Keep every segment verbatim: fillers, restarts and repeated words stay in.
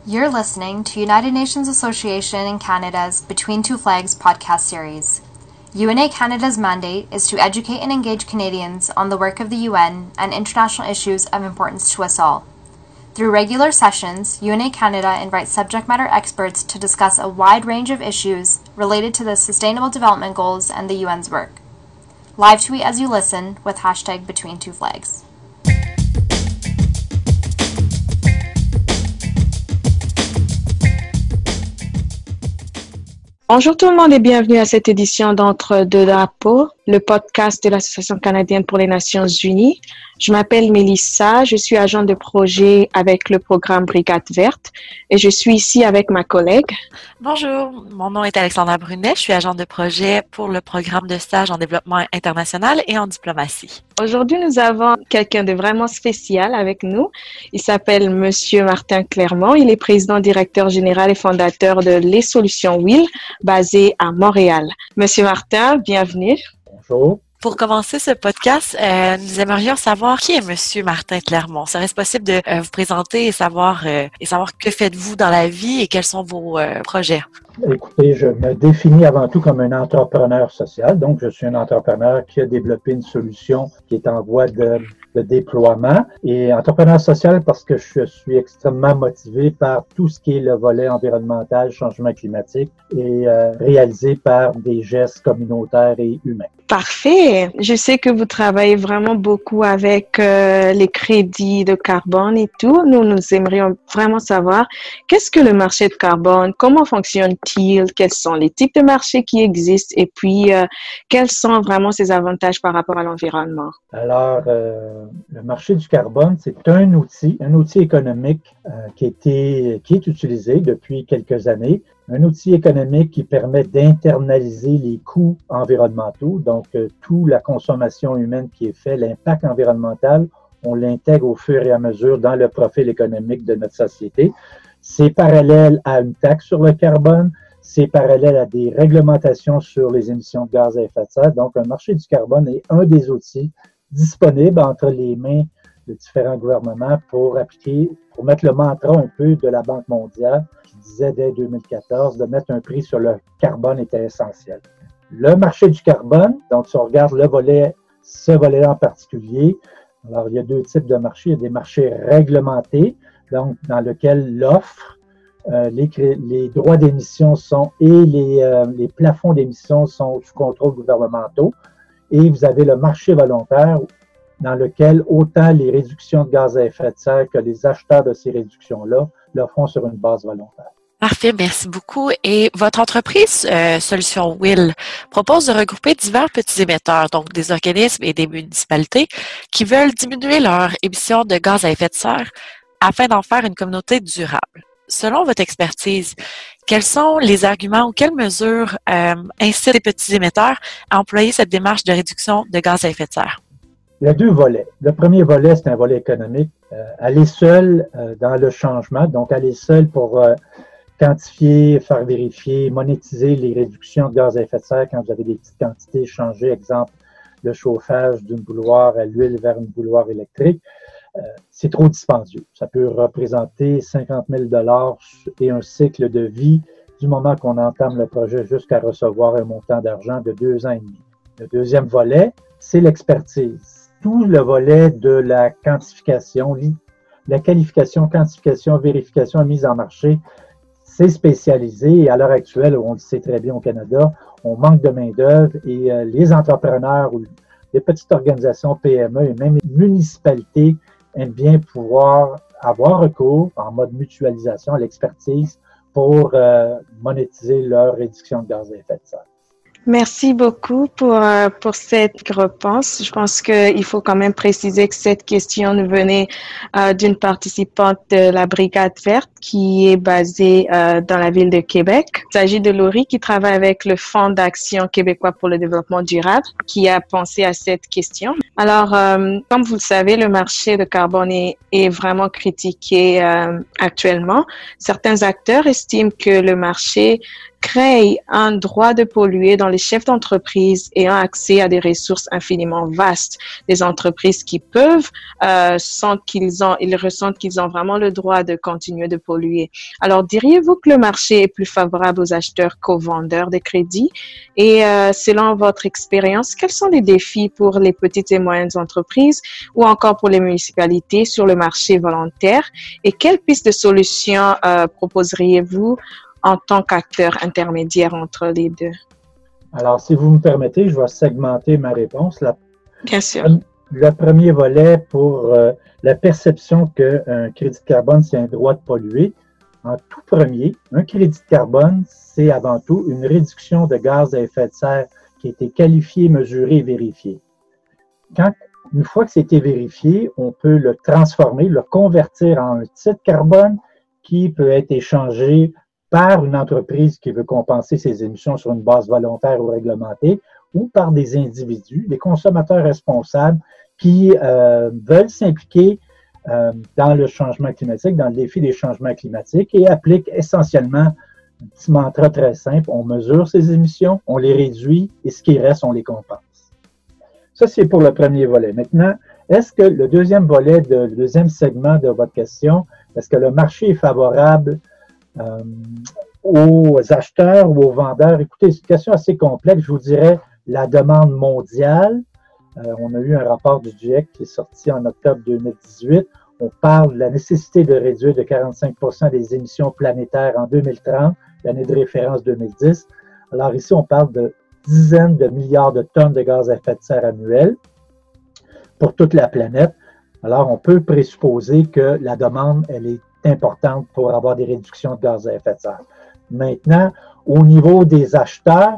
You're listening to United Nations Association in Canada's Between Two Flags podcast series. U N A Canada's mandate is to educate and engage Canadians on the work of the U N and international issues of importance to us all. Through regular sessions, U N A Canada invites subject matter experts to discuss a wide range of issues related to the Sustainable Development Goals and the U N's work. Live tweet as you listen with hashtag Between Two Flags. Bonjour tout le monde et bienvenue à cette édition d'Entre deux drapeaux, le podcast de l'Association canadienne pour les Nations unies. Je m'appelle Mélissa, je suis agent de projet avec le programme Brigade verte et je suis ici avec ma collègue. Bonjour, mon nom est Alexandra Brunet, je suis agent de projet pour le programme de stage en développement international et en diplomatie. Aujourd'hui, nous avons quelqu'un de vraiment spécial avec nous. Il s'appelle Monsieur Martin Clermont. Il est président, directeur général et fondateur de Les Solutions Will, basé à Montréal. Monsieur Martin, bienvenue. Bonjour. Pour commencer ce podcast, euh, nous aimerions savoir qui est Monsieur Martin Clermont. Serait-ce possible de euh, vous présenter et savoir euh, et savoir que faites-vous dans la vie et quels sont vos euh, projets? Écoutez, je me définis avant tout comme un entrepreneur social. Donc, je suis un entrepreneur qui a développé une solution qui est en voie de, de déploiement. Et entrepreneur social parce que je suis extrêmement motivé par tout ce qui est le volet environnemental, changement climatique et euh, réalisé par des gestes communautaires et humains. Parfait. Je sais que vous travaillez vraiment beaucoup avec euh, les crédits de carbone et tout. Nous, nous aimerions vraiment savoir qu'est-ce que le marché de carbone, comment fonctionne-t-il, quels sont les types de marchés qui existent et puis euh, quels sont vraiment ses avantages par rapport à l'environnement. Alors, euh, le marché du carbone, c'est un outil, un outil économique euh, qui, a été, qui est utilisé depuis quelques années. Un outil économique qui permet d'internaliser les coûts environnementaux, donc euh, toute la consommation humaine qui est faite, l'impact environnemental, on l'intègre au fur et à mesure dans le profil économique de notre société. C'est parallèle à une taxe sur le carbone, c'est parallèle à des réglementations sur les émissions de gaz à effet de serre. Donc, un marché du carbone est un des outils disponibles entre les mains de différents gouvernements pour appliquer, pour mettre le mantra un peu de la Banque mondiale qui disait dès deux mille quatorze de mettre un prix sur le carbone était essentiel. Le marché du carbone, donc si on regarde le volet, ce volet-là en particulier, alors il y a deux types de marchés. Il y a des marchés réglementés, donc dans lesquels l'offre, euh, les, les droits d'émission sont et les, euh, les plafonds d'émission sont sous contrôle gouvernementaux. Et vous avez le marché volontaire dans lequel autant les réductions de gaz à effet de serre que les acheteurs de ces réductions-là le font sur une base volontaire. Parfait, merci beaucoup. Et votre entreprise euh, Solutions Will propose de regrouper divers petits émetteurs, donc des organismes et des municipalités qui veulent diminuer leurs émissions de gaz à effet de serre afin d'en faire une communauté durable. Selon votre expertise, quels sont les arguments ou quelles mesures euh, incitent les petits émetteurs à employer cette démarche de réduction de gaz à effet de serre? Il y a deux volets. Le premier volet, c'est un volet économique. Euh, aller seul euh, dans le changement, donc aller seul pour euh, quantifier, faire vérifier, monétiser les réductions de gaz à effet de serre quand vous avez des petites quantités changées, exemple le chauffage d'une bouilloire à l'huile vers une bouilloire électrique, euh, c'est trop dispendieux. Ça peut représenter cinquante mille dollars et un cycle de vie du moment qu'on entame le projet jusqu'à recevoir un montant d'argent de deux ans et demi. Le deuxième volet, c'est l'expertise. Tout le volet de la quantification, la qualification, quantification, vérification et mise en marché, c'est spécialisé et à l'heure actuelle, on le sait très bien au Canada, on manque de main-d'œuvre et euh, les entrepreneurs ou les petites organisations P M E et même les municipalités aiment bien pouvoir avoir recours en mode mutualisation à l'expertise pour euh, monétiser leur réduction de gaz à effet de serre. Merci beaucoup pour, euh, pour cette réponse. Je pense qu'il faut quand même préciser que cette question nous venait euh, d'une participante de la Brigade verte qui est basée euh, dans la ville de Québec. Il s'agit de Laurie qui travaille avec le Fonds d'action québécois pour le développement durable qui a pensé à cette question. Alors, euh, comme vous le savez, le marché de carbone est, est vraiment critiqué euh, actuellement. Certains acteurs estiment que le marché crée un droit de polluer dont les chefs d'entreprise ayant accès à des ressources infiniment vastes, des entreprises qui peuvent euh, sentent qu'ils ont, ils ressentent qu'ils ont vraiment le droit de continuer de polluer. Alors, diriez-vous que le marché est plus favorable aux acheteurs qu'aux vendeurs de crédits? Et euh, selon votre expérience, quels sont les défis pour les petites et moyennes entreprises ou encore pour les municipalités sur le marché volontaire? Et quelles pistes de solutions euh, proposeriez-vous en tant qu'acteur intermédiaire entre les deux? Alors, si vous me permettez, je vais segmenter ma réponse. La, Bien sûr. Le premier volet pour euh, la perception qu'un crédit de carbone, c'est un droit de polluer. En tout premier, un crédit de carbone, c'est avant tout une réduction de gaz à effet de serre qui a été qualifiée, mesurée et vérifiée. Quand, une fois que c'était vérifié, on peut le transformer, le convertir en un titre carbone qui peut être échangé par une entreprise qui veut compenser ses émissions sur une base volontaire ou réglementée, ou par des individus, des consommateurs responsables qui euh, veulent s'impliquer euh, dans le changement climatique, dans le défi des changements climatiques et appliquent essentiellement un petit mantra très simple, on mesure ses émissions, on les réduit et ce qui reste, on les compense. Ça, c'est pour le premier volet. Maintenant, est-ce que le deuxième volet, de, le deuxième segment de votre question, est-ce que le marché est favorable Euh, aux acheteurs ou aux vendeurs? Écoutez, c'est une question assez complexe. Je vous dirais la demande mondiale. Euh, on a eu un rapport du GIEC qui est sorti en octobre deux mille dix-huit. On parle de la nécessité de réduire de quarante-cinq pour cent des émissions planétaires en deux mille trente, l'année de référence deux mille dix. Alors ici, on parle de dizaines de milliards de tonnes de gaz à effet de serre annuels pour toute la planète. Alors, on peut présupposer que la demande, elle est importante pour avoir des réductions de gaz à effet de serre. Maintenant, au niveau des acheteurs,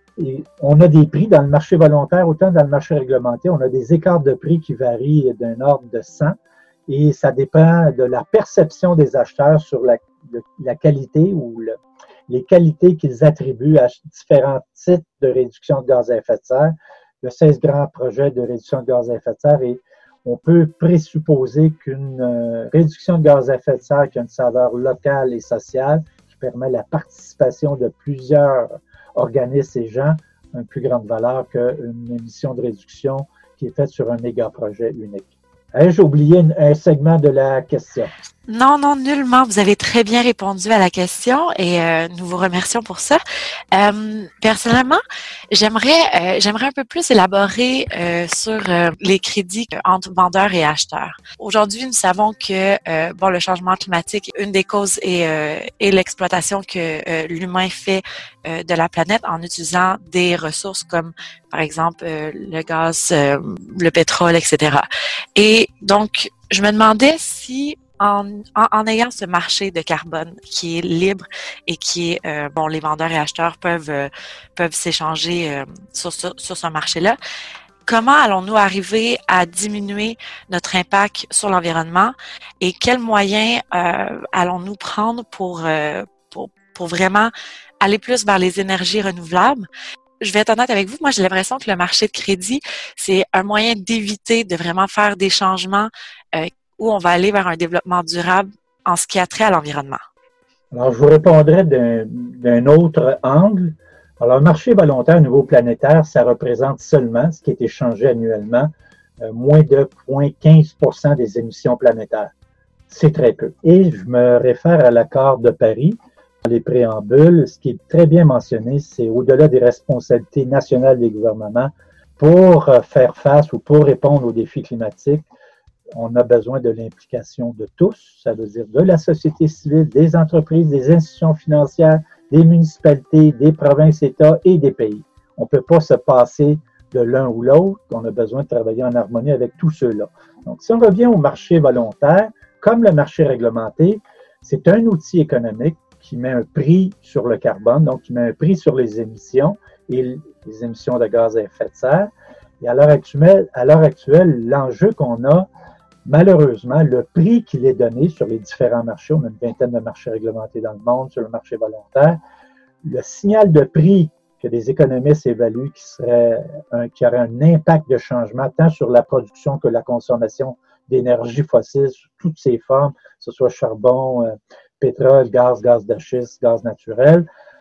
on a des prix dans le marché volontaire, autant dans le marché réglementé, on a des écarts de prix qui varient d'un ordre de cent et ça dépend de la perception des acheteurs sur la, la qualité ou le, les qualités qu'ils attribuent à différents types de réduction de gaz à effet de serre. Il y a seize grands projets de réduction de gaz à effet de serre et on peut présupposer qu'une euh, réduction de gaz à effet de serre qui a une saveur locale et sociale, qui permet la participation de plusieurs organismes et gens, a une plus grande valeur qu'une émission de réduction qui est faite sur un méga projet unique. Ai-je oublié une, un segment de la question? Non, non, nullement. Vous avez très bien répondu à la question et euh, nous vous remercions pour ça. Euh, personnellement, j'aimerais euh, j'aimerais un peu plus élaborer euh, sur euh, les crédits entre vendeurs et acheteurs. Aujourd'hui, nous savons que euh, bon, le changement climatique, une des causes est, euh, est l'exploitation que euh, l'humain fait euh, de la planète en utilisant des ressources comme, par exemple, euh, le gaz, euh, le pétrole, et cetera. Et donc, je me demandais si En, en, en ayant ce marché de carbone qui est libre et qui est, euh, bon, les vendeurs et acheteurs peuvent euh, peuvent s'échanger euh, sur, sur, sur ce marché-là, comment allons-nous arriver à diminuer notre impact sur l'environnement et quels moyens euh, allons-nous prendre pour, euh, pour, pour vraiment aller plus vers les énergies renouvelables? Je vais être honnête avec vous, moi j'ai l'impression que le marché de crédit, c'est un moyen d'éviter de vraiment faire des changements euh, où on va aller vers un développement durable en ce qui a trait à l'environnement? Alors, je vous répondrai d'un, d'un autre angle. Alors, le marché volontaire au niveau planétaire, ça représente seulement, ce qui est échangé annuellement, euh, moins de zéro virgule quinze pour cent des émissions planétaires. C'est très peu. Et je me réfère à l'accord de Paris. Dans les préambules, ce qui est très bien mentionné, c'est au-delà des responsabilités nationales des gouvernements pour faire face ou pour répondre aux défis climatiques, on a besoin de l'implication de tous, ça veut dire de la société civile, des entreprises, des institutions financières, des municipalités, des provinces, États et des pays. On ne peut pas se passer de l'un ou l'autre, on a besoin de travailler en harmonie avec tous ceux-là. Donc, si on revient au marché volontaire, comme le marché réglementé, c'est un outil économique qui met un prix sur le carbone, donc qui met un prix sur les émissions et les émissions de gaz à effet de serre. Et à l'heure actuelle, à l'heure actuelle, l'enjeu qu'on a, malheureusement, le prix qu'il est donné sur les différents marchés, on a une vingtaine de marchés réglementés dans le monde, sur le marché volontaire, le signal de prix que des économistes évaluent qui serait un, qui aurait un impact de changement tant sur la production que la consommation d'énergie fossile sous toutes ses formes, que ce soit charbon, euh, pétrole, gaz, gaz de schiste, gaz naturel,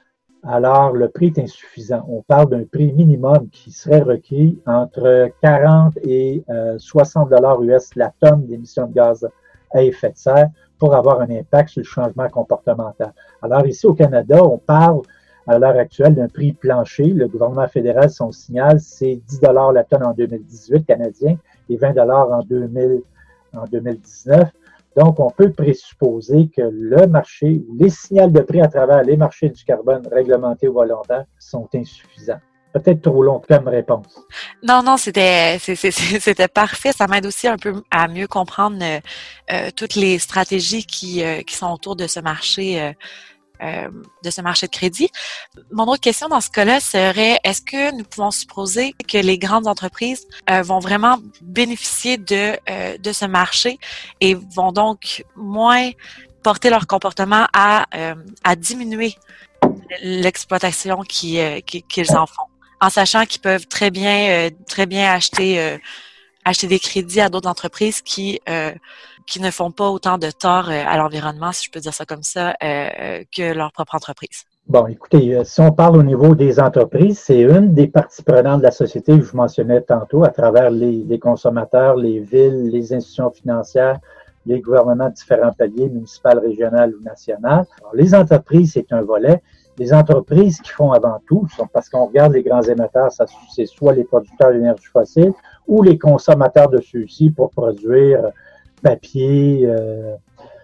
alors le prix est insuffisant. On parle d'un prix minimum qui serait requis entre quarante et euh, soixante dollars U S la tonne d'émissions de gaz à effet de serre pour avoir un impact sur le changement comportemental. Alors ici au Canada, on parle à l'heure actuelle d'un prix plancher. Le gouvernement fédéral, son signal, c'est dix dollars la tonne en deux mille dix-huit canadien et vingt dollars en, deux mille, en deux mille dix-neuf. Donc, on peut présupposer que le marché, les signaux de prix à travers les marchés du carbone réglementés ou volontaires sont insuffisants. Peut-être trop long comme réponse. Non, non, c'était c'était parfait. Ça m'aide aussi un peu à mieux comprendre euh, toutes les stratégies qui, euh, qui sont autour de ce marché euh, euh, de ce marché de crédit. Mon autre question dans ce cas-là serait, est-ce que nous pouvons supposer que les grandes entreprises euh, vont vraiment bénéficier de, euh, de ce marché et vont donc moins porter leur comportement à, euh, à diminuer l'exploitation qui, euh, qui, qu'ils en font, en sachant qu'ils peuvent très bien, euh, très bien acheter, euh, acheter des crédits à d'autres entreprises qui, euh, qui ne font pas autant de tort euh, à l'environnement, si je peux dire ça comme ça, euh, que leur propre entreprise. Bon, écoutez, si on parle au niveau des entreprises, c'est une des parties prenantes de la société que je mentionnais tantôt à travers les, les consommateurs, les villes, les institutions financières, les gouvernements de différents paliers, municipal, régional ou national. Alors, les entreprises, c'est un volet. Les entreprises qui font avant tout, parce qu'on regarde les grands émetteurs, ça, c'est soit les producteurs d'énergie fossile ou les consommateurs de ceux-ci pour produire papier, euh,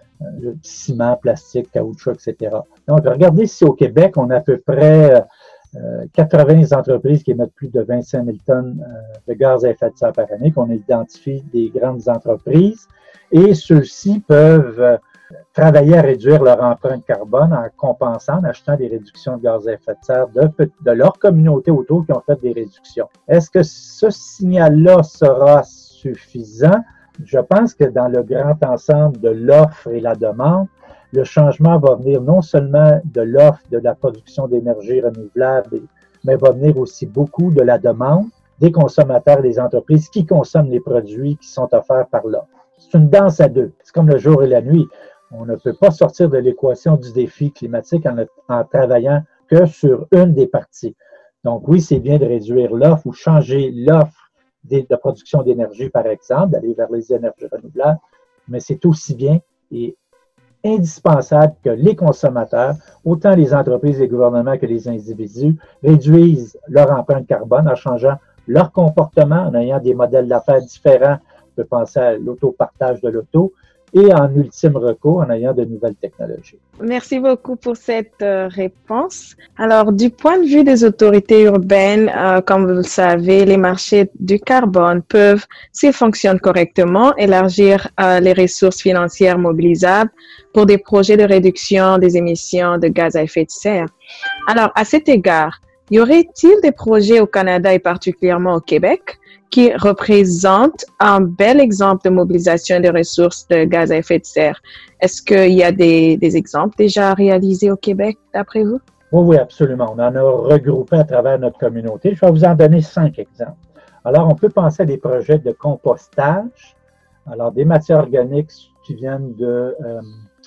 ciment, plastique, caoutchouc, et cetera. Donc, regardez si au Québec, on a à peu près euh, quatre-vingts entreprises qui émettent plus de vingt-cinq mille tonnes euh, de gaz à effet de serre par année, qu'on identifie des grandes entreprises, et ceux-ci peuvent euh, travailler à réduire leur empreinte carbone en compensant, en achetant des réductions de gaz à effet de serre de, de leur communauté autour qui ont fait des réductions. Est-ce que ce signal-là sera suffisant? Je pense que dans le grand ensemble de l'offre et la demande, le changement va venir non seulement de l'offre de la production d'énergie renouvelable, mais va venir aussi beaucoup de la demande des consommateurs et des entreprises qui consomment les produits qui sont offerts par l'offre. C'est une danse à deux. C'est comme le jour et la nuit. On ne peut pas sortir de l'équation du défi climatique en, en travaillant que sur une des parties. Donc oui, c'est bien de réduire l'offre ou changer l'offre de production d'énergie, par exemple, d'aller vers les énergies renouvelables, mais c'est aussi bien et indispensable que les consommateurs, autant les entreprises, les gouvernements que les individus, réduisent leur empreinte carbone en changeant leur comportement, en ayant des modèles d'affaires différents. On peut penser à l'autopartage de l'auto, et en ultime recours, en ayant de nouvelles technologies. Merci beaucoup pour cette euh, réponse. Alors, du point de vue des autorités urbaines, euh, comme vous le savez, les marchés du carbone peuvent, s'ils fonctionnent correctement, élargir euh, les ressources financières mobilisables pour des projets de réduction des émissions de gaz à effet de serre. Alors, à cet égard, y aurait-il des projets au Canada et particulièrement au Québec qui représente un bel exemple de mobilisation des ressources de gaz à effet de serre? Est-ce qu'il y a des, des exemples déjà réalisés au Québec, d'après vous? Oui, oui, absolument. On en a regroupé à travers notre communauté. Je vais vous en donner cinq exemples. Alors, on peut penser à des projets de compostage, alors des matières organiques qui viennent de, euh,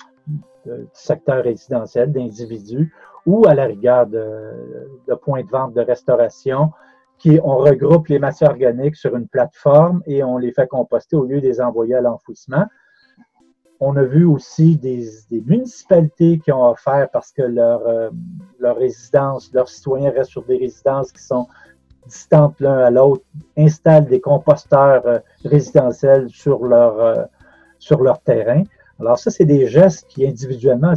de, du secteur résidentiel, d'individus, ou à la rigueur de, de points de vente de restauration, qui, on regroupe les matières organiques sur une plateforme et on les fait composter au lieu de les envoyer à l'enfouissement. On a vu aussi des, des municipalités qui ont offert, parce que leur, euh, leur résidence, leurs citoyens restent sur des résidences qui sont distantes l'un à l'autre, installent des composteurs euh, résidentiels sur leur, euh, sur leur terrain. Alors ça, c'est des gestes qui individuellement,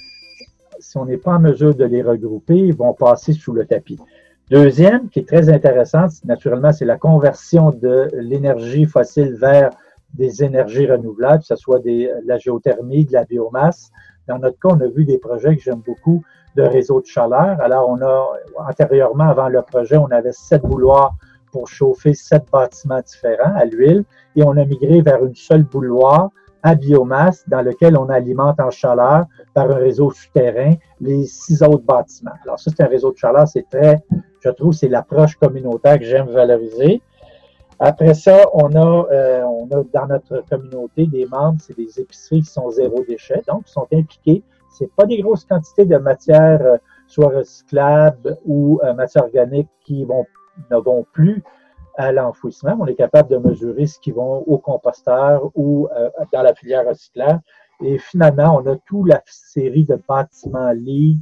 si on n'est pas en mesure de les regrouper, ils vont passer sous le tapis. Deuxième, qui est très intéressante, naturellement, c'est la conversion de l'énergie fossile vers des énergies renouvelables, que ce soit des, de la géothermie, de la biomasse. Dans notre cas, on a vu des projets que j'aime beaucoup de réseaux de chaleur. Alors, on a, antérieurement, avant le projet, on avait sept bouilloires pour chauffer sept bâtiments différents à l'huile et on a migré vers une seule bouilloire à biomasse dans lequel on alimente en chaleur par un réseau souterrain les six autres bâtiments. Alors ça, c'est un réseau de chaleur, c'est très, je trouve, c'est l'approche communautaire que j'aime valoriser. Après ça, on a, euh, on a dans notre communauté des membres, c'est des épiceries qui sont zéro déchet, donc qui sont impliqués. C'est pas des grosses quantités de matière euh, soit recyclables ou euh, matières organiques qui vont, ne vont plus à l'enfouissement. On est capable de mesurer ce qui vont au composteur ou euh, dans la filière recyclage. Et finalement, on a toute la série de bâtiments LEED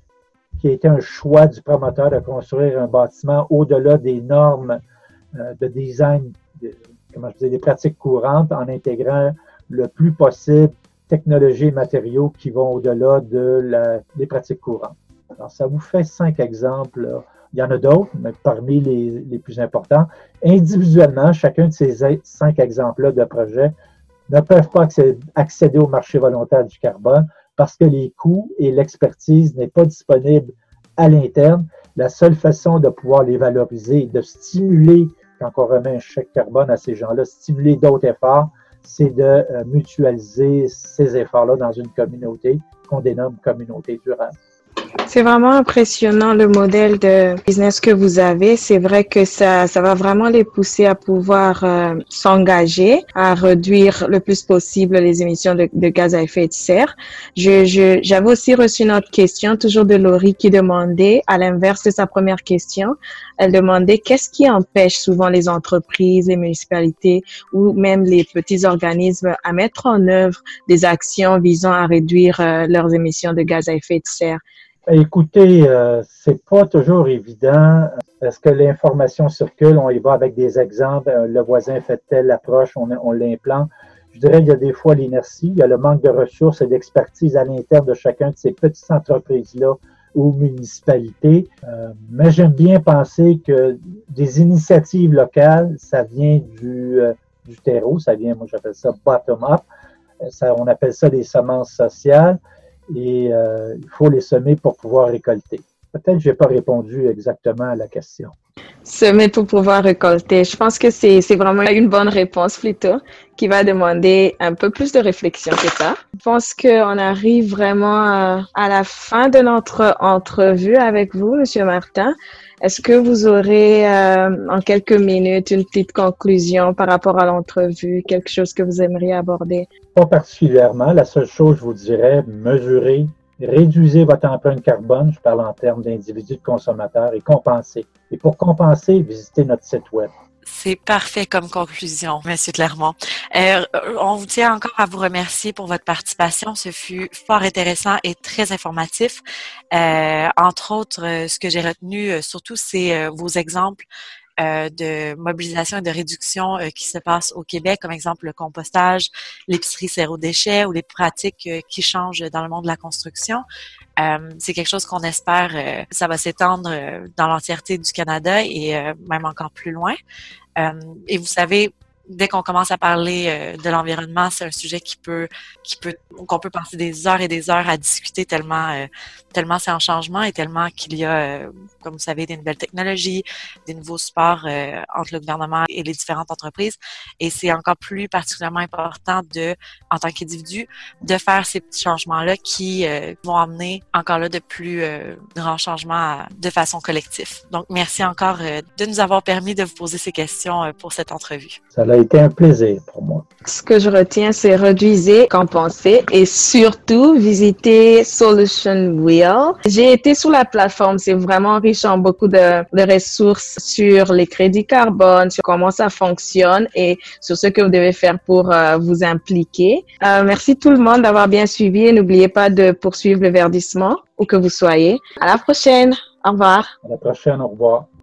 qui a été un choix du promoteur de construire un bâtiment au-delà des normes euh, de design, de, comment je disais, des pratiques courantes, en intégrant le plus possible technologies et matériaux qui vont au-delà de la, des pratiques courantes. Alors, ça vous fait cinq exemples. Là. Il y en a d'autres, mais parmi les, les plus importants. Individuellement, chacun de ces cinq exemples-là de projets ne peuvent pas accéder au marché volontaire du carbone parce que les coûts et l'expertise n'est pas disponible à l'interne. La seule façon de pouvoir les valoriser, de stimuler, quand on remet un chèque carbone à ces gens-là, stimuler d'autres efforts, c'est de euh, mutualiser ces efforts-là dans une communauté qu'on dénomme communauté durable. C'est vraiment impressionnant le modèle de business que vous avez. C'est vrai que ça, ça va vraiment les pousser à pouvoir euh, s'engager, à réduire le plus possible les émissions de, de gaz à effet de serre. Je, je, j'avais aussi reçu une autre question, toujours de Laurie, qui demandait, à l'inverse de sa première question, elle demandait qu'est-ce qui empêche souvent les entreprises, les municipalités ou même les petits organismes à mettre en œuvre des actions visant à réduire euh, leurs émissions de gaz à effet de serre. Écoutez, euh, c'est pas toujours évident. Est-ce que l'information circule? On y va avec des exemples. Le voisin fait telle approche, on, on l'implante. Je dirais qu'il y a des fois l'inertie, il y a le manque de ressources et d'expertise à l'interne de chacun de ces petites entreprises-là ou municipalités. Euh, mais j'aime bien penser que des initiatives locales, ça vient du, euh, du terreau, ça vient, moi j'appelle ça bottom-up. Ça, on appelle ça des semences sociales. Et euh, il faut les semer pour pouvoir récolter. Peut-être que je n'ai pas répondu exactement à la question. Semer pour pouvoir récolter. Je pense que c'est, c'est vraiment une bonne réponse plutôt, qui va demander un peu plus de réflexion que ça. Je pense qu'on arrive vraiment à, à la fin de notre entrevue avec vous, Monsieur Martin. Est-ce que vous aurez euh, en quelques minutes une petite conclusion par rapport à l'entrevue, quelque chose que vous aimeriez aborder? Pas particulièrement. La seule chose, je vous dirais, mesurer, réduisez votre empreinte carbone, je parle en termes d'individus, de consommateurs, et compenser. Et pour compenser, visitez notre site web. C'est parfait comme conclusion, Monsieur Clermont. Euh, on vous tient encore à vous remercier pour votre participation. Ce fut fort intéressant et très informatif. Euh, entre autres, euh, ce que j'ai retenu euh, surtout, c'est euh, vos exemples euh, de mobilisation et de réduction euh, qui se passent au Québec, comme exemple le compostage, l'épicerie zéro déchet ou les pratiques euh, qui changent dans le monde de la construction. Euh, c'est quelque chose qu'on espère, euh, ça va s'étendre euh, dans l'entièreté du Canada et euh, même encore plus loin. Euh, et vous savez, dès qu'on commence à parler euh, de l'environnement, c'est un sujet qui peut, qui peut, qu'on peut passer des heures et des heures à discuter tellement, euh, tellement c'est en changement et tellement qu'il y a, euh, comme vous savez, des nouvelles technologies, des nouveaux supports euh, entre le gouvernement et les différentes entreprises. Et c'est encore plus particulièrement important de, en tant qu'individu, de faire ces petits changements-là qui euh, vont amener encore là de plus euh, grands changements à, de façon collective. Donc, merci encore euh, de nous avoir permis de vous poser ces questions euh, pour cette entrevue. Ça a été un plaisir pour moi. Ce que je retiens, c'est réduisez, compensez et surtout visitez Solution Wheel. J'ai été sur la plateforme, c'est vraiment riche en beaucoup de, de ressources sur les crédits carbone, sur comment ça fonctionne et sur ce que vous devez faire pour euh, vous impliquer. Euh, merci tout le monde d'avoir bien suivi et n'oubliez pas de poursuivre le verdissement où que vous soyez. À la prochaine. Au revoir. À la prochaine, au revoir.